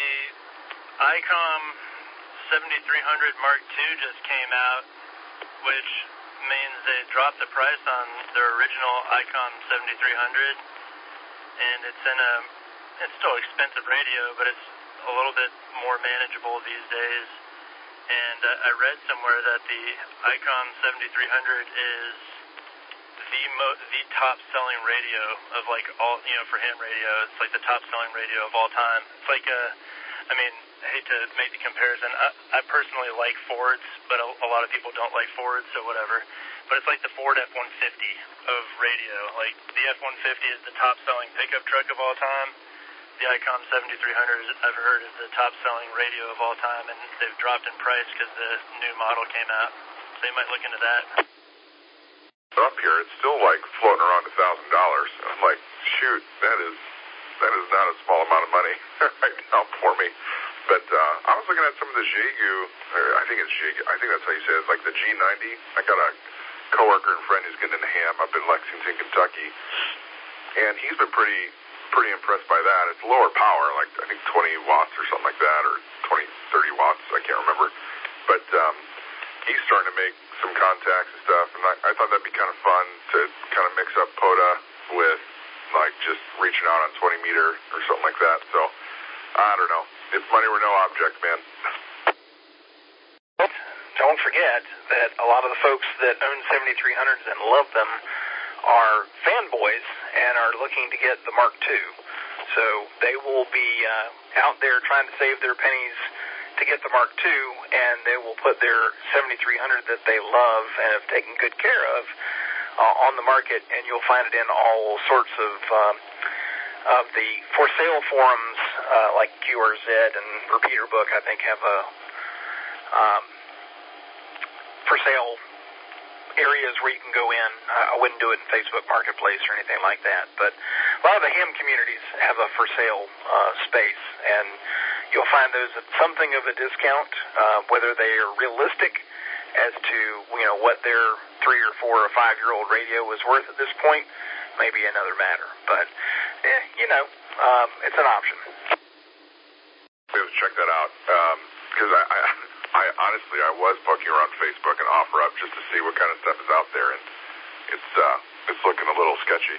ICOM seventy-three hundred Mark two just came out, which means they dropped the price on their original ICOM seventy-three hundred, and it's in a, it's still expensive radio, but it's a little bit more manageable these days. And uh, I read somewhere that the ICOM seventy-three hundred is the mo- the top selling radio of like all, you know, for ham radio. It's like the top selling radio of all time. It's like a, I mean, I hate to make the comparison. I, I personally like Fords, but a, a lot of people don't like Fords, so whatever. But it's like the Ford F one fifty of radio. Like the F one fifty is the top selling pickup truck of all time. The ICOM seventy-three hundred, I've heard, is the top selling radio of all time, and they've dropped in price because the new model came out. So you might look into that. Up here, it's still like floating around a thousand dollars. I'm like, shoot, that is that is not a small amount of money right now for me. But uh, I was looking at some of the Xiegu, or I think it's Xiegu, I think that's how you say it, like the G ninety. I got a coworker and friend who's getting into ham up in Lexington, Kentucky, and he's been pretty pretty impressed by that. It's lower power, like I think twenty watts or something like that, or twenty, thirty watts, I can't remember. But um, he's starting to make some contacts and stuff, and I, I thought that'd be kind of fun to kind of mix up POTA with like just reaching out on twenty meter or something like that. So I don't know. If money were no object, man. Don't forget that a lot of the folks that own seventy-three hundreds and love them are fanboys and are looking to get the Mark two. So they will be uh, out there trying to save their pennies to get the Mark two, and they will put their seventy-three hundred that they love and have taken good care of uh, on the market, and you'll find it in all sorts of uh, of the for sale forums uh, like Q R Z and Repeater Book, I think, have a um, for sale areas where you can go in. I wouldn't do it in Facebook Marketplace or anything like that, but a lot of the ham communities have a for sale uh, space, and you'll find those at something of a discount, uh, whether they are realistic as to, you know, what their three or four or five year old radio is worth at this point, may be another matter. But, eh, you know, um, it's an option. We have to check that out, because um, I, I, I honestly, I was poking around Facebook and OfferUp just to see what kind of stuff is out there, and it's uh, it's looking a little sketchy.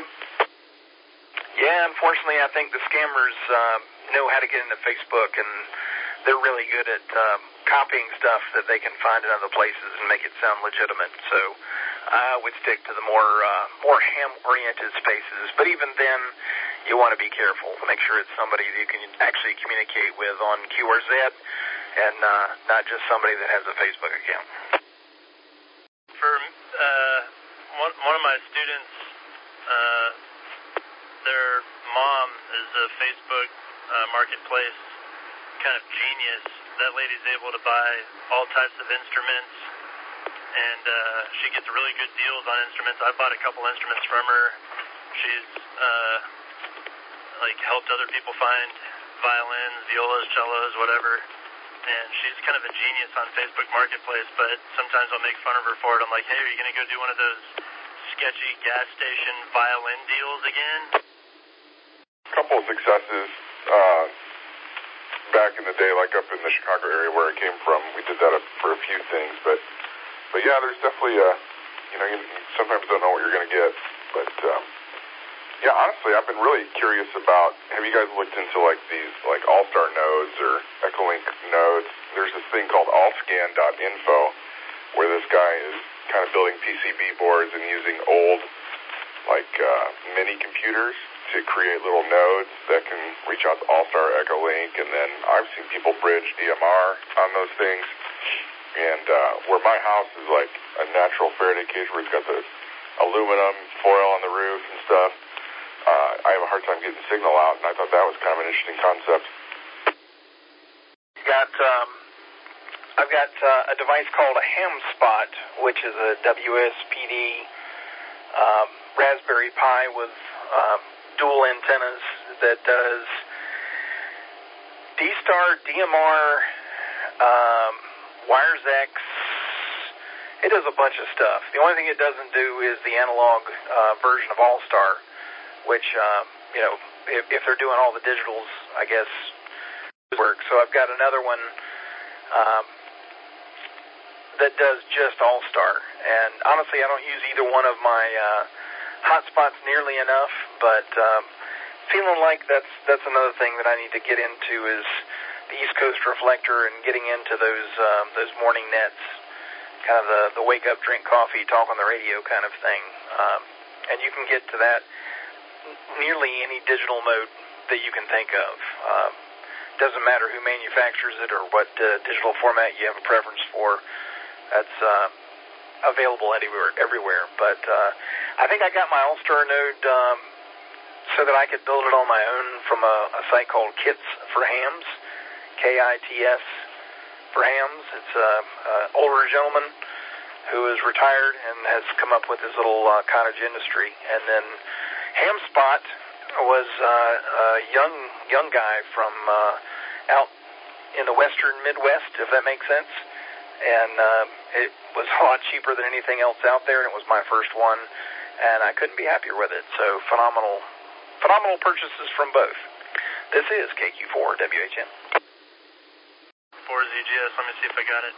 Yeah, unfortunately, I think the scammers uh, know how to get into Facebook, and they're really good at um, copying stuff that they can find in other places and make it sound legitimate. So I would stick to the more uh, more ham-oriented spaces. But even then, you want to be careful. Make sure it's somebody that you can actually communicate with on Q R Z, and uh, not just somebody that has a Facebook account. For uh, one, one of my students, uh, their mom is a Facebook uh, marketplace kind of genius. That lady's able to buy all types of instruments, and uh, she gets really good deals on instruments. I bought a couple instruments from her. She's uh, like helped other people find violins, violas, cellos, whatever. And she's kind of a genius on Facebook Marketplace, but sometimes I'll make fun of her for it. I'm like, hey, are you going to go do one of those sketchy gas station violin deals again? A couple of successes uh, back back in the day, like up in the Chicago area where I came from, we did that up for a few things. But, but yeah, there's definitely a, you know, you, you sometimes don't know what you're going to get. But, um, yeah, honestly, I've been really curious about, have you guys looked into like these like All-Star nodes or Echolink nodes? There's this thing called allscan dot info where this guy is kind of building P C B boards and using old like uh, mini computers to create little nodes that can reach out to All-Star Echolink, and then I've seen people bridge D M R on those things. And uh, where my house is like a natural Faraday cage where it's got the aluminum foil on the roof and stuff, uh, I have a hard time getting signal out, and I thought that was kind of an interesting concept. Got, um, I've got uh, a device called a HamSpot, which is a W S P D um, Raspberry Pi with um, dual antennas that does D-Star, D M R, um, WiresX. It does a bunch of stuff. The only thing it doesn't do is the analog uh, version of All-Star, which, um, you know, if, if they're doing all the digitals, I guess, work. So I've got another one um, that does just All-Star. And honestly, I don't use either one of my uh, hotspots nearly enough, but um, feeling like that's that's another thing that I need to get into is the East Coast reflector and getting into those um, those morning nets, kind of the, the wake up, drink coffee, talk on the radio kind of thing. Um, and you can get to that nearly any digital mode that you can think of. Um, doesn't matter who manufactures it or what uh, digital format you have a preference for. That's uh, available anywhere, everywhere. But uh, I think I got my All-Star node um, so that I could build it on my own from a, a site called Kits for Hams, K I T S for Hams. It's an uh, older gentleman who is retired and has come up with his little uh, cottage industry. And then HamSpot was uh, a young young guy from uh, out in the western Midwest, if that makes sense. And uh, it was a lot cheaper than anything else out there, and it was my first one, and I couldn't be happier with it. So phenomenal, phenomenal purchases from both. This is K Q four W H N. four Z G S, let me see if I got it.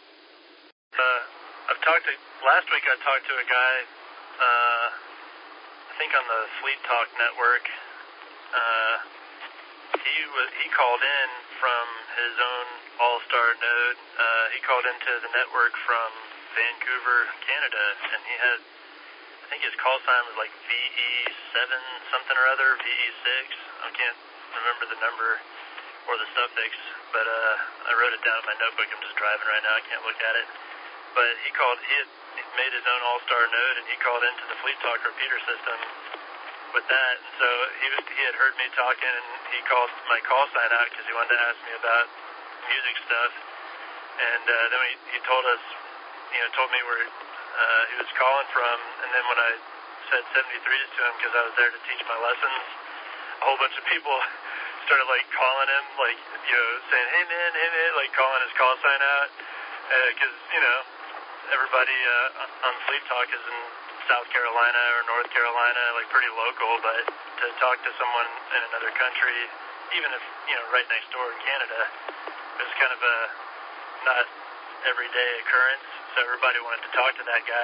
Uh, I've talked to, last week I talked to a guy, uh, I think on the Fleet Talk network. Uh, he was, he called in from his own All-Star node. Uh, he called into the network from Vancouver, Canada, and he had, I think his call sign was like V E seven something or other, V E six. I can't remember the number or the suffix, but uh, I wrote it down in my notebook. I'm just driving right now. I can't look at it. But he called, he had made his own All-Star node, and he called into the Fleet Talk repeater system with that. And so he was, he had heard me talking, and he called my call sign out because he wanted to ask me about music stuff. And uh, then he, he told us, you know, told me where uh, he was calling from. And then when I said seventy-threes to him because I was there to teach my lessons, a whole bunch of people started like calling him, like, you know, saying, hey man, hey man, like calling his call sign out. Because, uh, you know, everybody uh, on Fleet Talk is in South Carolina or North Carolina, like pretty local, but to talk to someone in another country, even if, you know, right next door in Canada, it was kind of a not everyday occurrence, so everybody wanted to talk to that guy.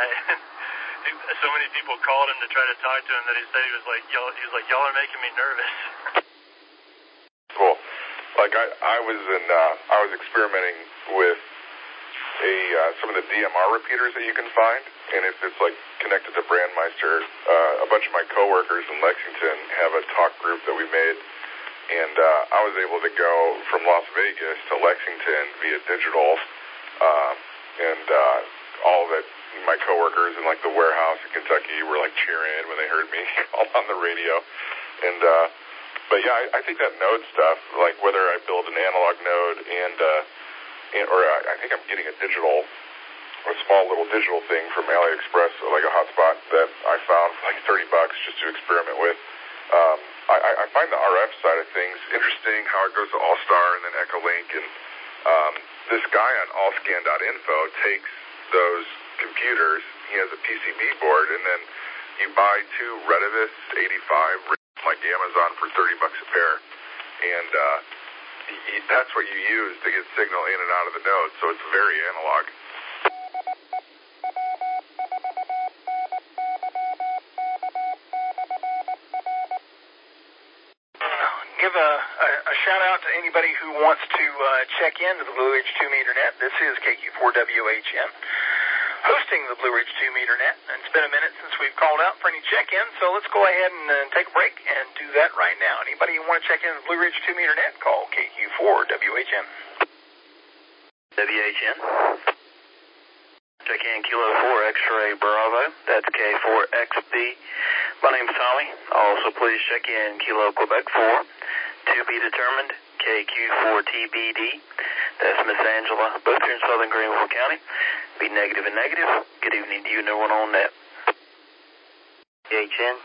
So many people called him to try to talk to him that he said he was like, y'all, he was like, y'all are making me nervous. Cool. Like I, I was in, uh, I was experimenting with a uh, some of the D M R repeaters that you can find, and if it's like connected to Brandmeister, uh, a bunch of my coworkers in Lexington have a talk group that we made, and uh, I was able to go from Las Vegas to Lexington via digital, uh, and uh, all of it. My coworkers in like the warehouse in Kentucky were like cheering when they heard me call on the radio, and uh, but yeah, I, I think that node stuff, like whether I build an analog node and uh, And, or I, I think I'm getting a digital, a small little digital thing from AliExpress, like a hotspot that I found for like thirty bucks just to experiment with. Um, I, I find the R F side of things interesting, how it goes to All-Star and then Echolink. And um, this guy on allscan dot info takes those computers, he has a P C B board, and then you buy two Retevis eighty-five, like Amazon, for thirty bucks a pair. And uh, that's what you use to get signal in and out of the node, so it's very analog. Give a, a, a shout out to anybody who wants to uh, check into the Blue Ridge two meter net. This is K Q four W H N, hosting the Blue Ridge two meter net. And it's been a minute since we've called out for any check-in, so let's go ahead and uh, take a break and do that right now. Anybody who want to check into the Blue Ridge two meter net, call K Q four W H N. W H N. Check in Kilo four X-Ray Bravo. That's K four X B. My name's Tommy. Also, please check in Kilo Quebec four. To be determined, K Q four T B D. That's Miss Angela, both here in southern Greenville County. Be negative and negative. Good evening to you, no one on net. W H N.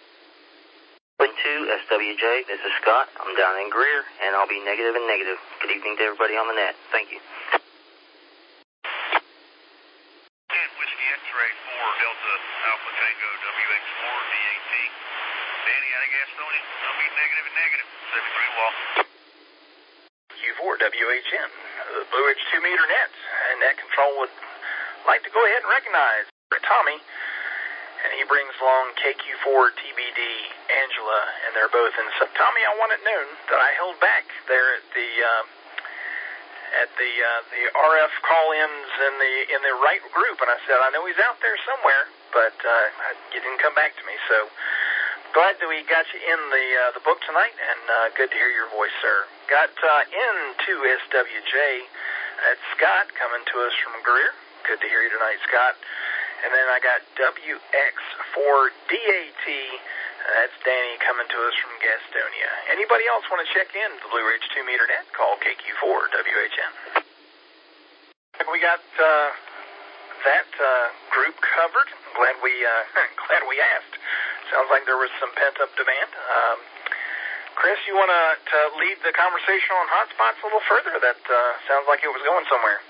two S W J, this is Scott. I'm down in Greer, and I'll be negative and negative. Good evening to everybody on the net. Thank you. ten Whiskey X-Ray four Delta Alpha Tango W X four V A T. Danny out of Gastonia. I'll be negative and negative. seventy-three wall. Q four W H N, the Blue Ridge two meter net, and net control would like to go ahead and recognize Tommy, and he brings along K Q four T B D Angela, and they're both in. So Tommy, I wanted known that I held back there at the uh, at the uh, the R F call-ins in the in the right group, and I said I know he's out there somewhere, but uh, you didn't come back to me. So glad that we got you in the uh, the book tonight, and uh, good to hear your voice, sir. Got uh, in to S W J. That's Scott coming to us from Greer. Good to hear you tonight, Scott. And then I got W X four D A T. That's Danny coming to us from Gastonia. Anybody else want to check in the Blue Ridge two meter net? Call K Q four W H N. We got uh, that uh, group covered. Glad we uh, glad we asked. Sounds like there was some pent up demand. Um, Chris, you want to, to lead the conversation on hotspots a little further? That uh, sounds like it was going somewhere.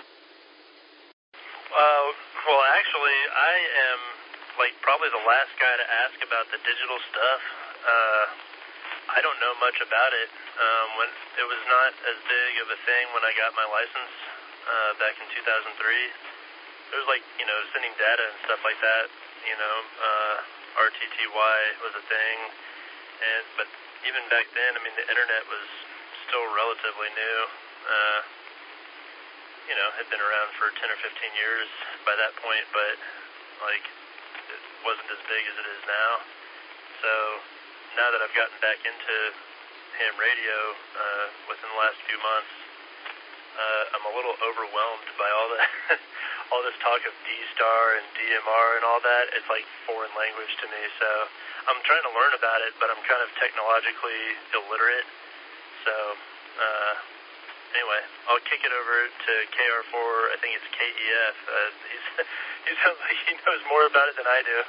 Uh, well, actually, I am like probably the last guy to ask about the digital stuff. Uh, I don't know much about it. Um, when it was not as big of a thing when I got my license uh, back in two thousand three. It was like, you know, sending data and stuff like that. You know, uh, R T T Y was a thing, and but even back then, I mean, the internet was still relatively new. Uh, you know, had been around for ten or fifteen years by that point, but like it wasn't as big as it is now. So now that I've gotten back into ham radio uh, within the last few months, uh, I'm a little overwhelmed by all the all this talk of D-Star and D M R and all that. It's like foreign language to me, so I'm trying to learn about it, but I'm kind of technologically illiterate. So uh, anyway, I'll kick it over to K R four. I think it's K E F. Uh, he's, he sounds like he knows more about it than I do.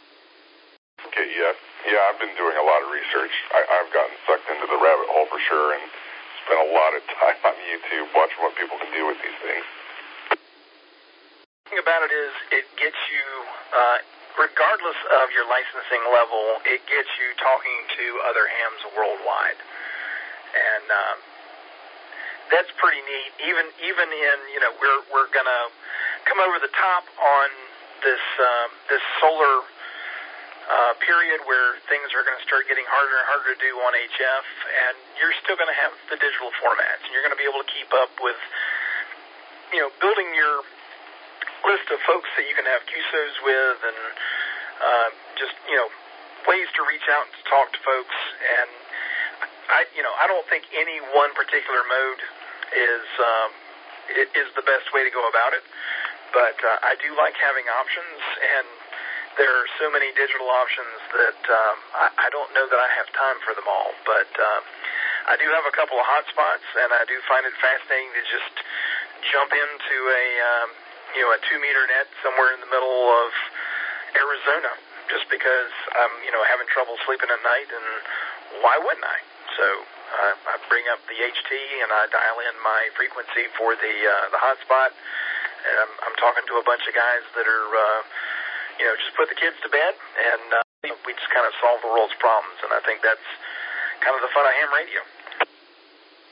K E F. Yeah, I've been doing a lot of research. I, I've gotten sucked into the rabbit hole for sure, and spent a lot of time on YouTube watching what people can do with these things. The thing about it is, it gets you, uh, regardless of your licensing level, it gets you talking to other hams worldwide, and um, that's pretty neat. Even even in, you know, we're we're gonna come over the top on this uh, this solar uh, period where things are going to start getting harder and harder to do on H F, and you're still going to have the digital formats, and you're going to be able to keep up with, you know, building your list of folks that you can have Q S Os with, and uh, just, you know, ways to reach out and to talk to folks. And I, you know, I don't think any one particular mode is um, is the best way to go about it, but uh, I do like having options, and there are so many digital options that um, I, I don't know that I have time for them all. But uh, I do have a couple of hotspots, and I do find it fascinating to just jump into a um, you know, a two meter net somewhere in the middle of Arizona, just because I'm, you know, having trouble sleeping at night, and why wouldn't I? So uh, I bring up the H T and I dial in my frequency for the uh, the hotspot, and I'm, I'm talking to a bunch of guys that are, uh, you know, just put the kids to bed, and uh, we just kind of solve the world's problems, and I think that's kind of the fun of ham radio.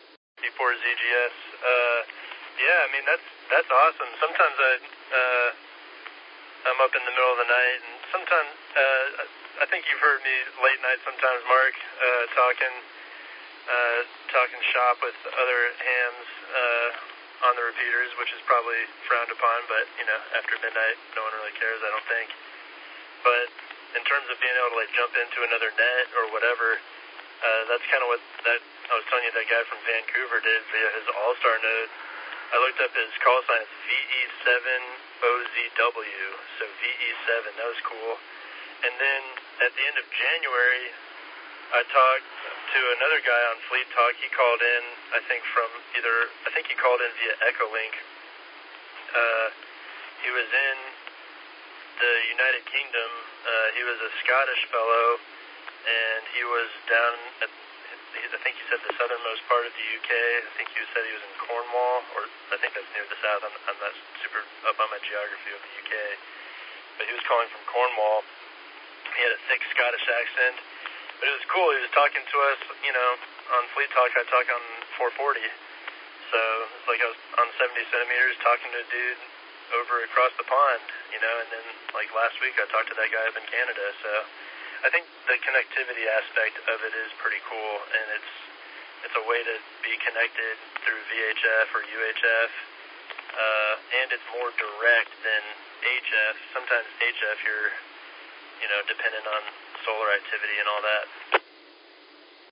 four Z G S. Uh, yeah, I mean, that's that's awesome. Sometimes I, uh, I'm up in the middle of the night, and sometimes, uh, I think you've heard me late night sometimes, Mark, uh, talking, uh, talking shop with other hams, uh, on the repeaters, which is probably frowned upon, but, you know, after midnight, no one really cares, I don't think. But in terms of being able to, like, jump into another net or whatever, uh, that's kind of what that, I was telling you that guy from Vancouver did via his All-Star node. I looked up his call sign, it's V E seven O Z W, so V E seven, that was cool. And then at the end of January, I talked to another guy on Fleet Talk. He called in, I think from either, I think he called in via Echolink. Uh, he was in the United Kingdom. Uh, he was a Scottish fellow, and he was down at, I think he said the southernmost part of the U K. I think he said he was in Cornwall, or I think that's near the south. I'm, I'm not super up on my geography of the U K. But he was calling from Cornwall. He had a thick Scottish accent. But it was cool. He was talking to us, you know, on Fleet Talk. I talk on four forty. So it's like I was on seventy centimeters talking to a dude over across the pond, you know, and then like last week I talked to that guy up in Canada. So I think the connectivity aspect of it is pretty cool, and it's it's a way to be connected through V H F or U H F, uh, and it's more direct than H F. Sometimes H F you're, you know, dependent on solar activity and all that.